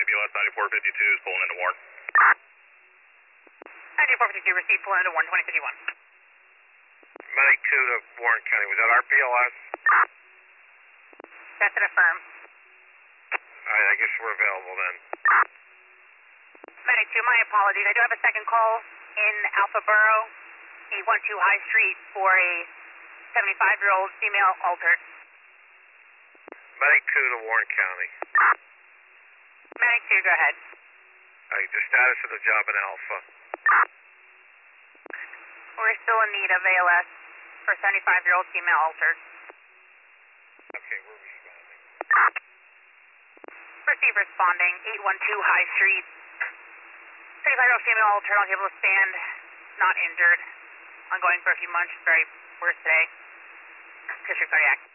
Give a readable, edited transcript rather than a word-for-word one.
BLS 9452 is pulling into Warren. 9452 received, pulling into Warren, 2051. Medic 2 to Warren County, was that our BLS? That's an affirm. Alright, I guess we're available then. Medic 2, my apologies. I do have a second call in Alpha Borough, 812 High Street, for a 75-year-old female altered. Medic 2 to Warren County. Medic 2, go ahead. Alright, the status of the job in Alpha. We're still in need of ALS for 75-year-old female altered. Okay, we're responding. Receive responding, 812 High Street. 75-year-old female altered, unable to stand, not injured. Ongoing for a few months, very worse today. Tissue cardiac.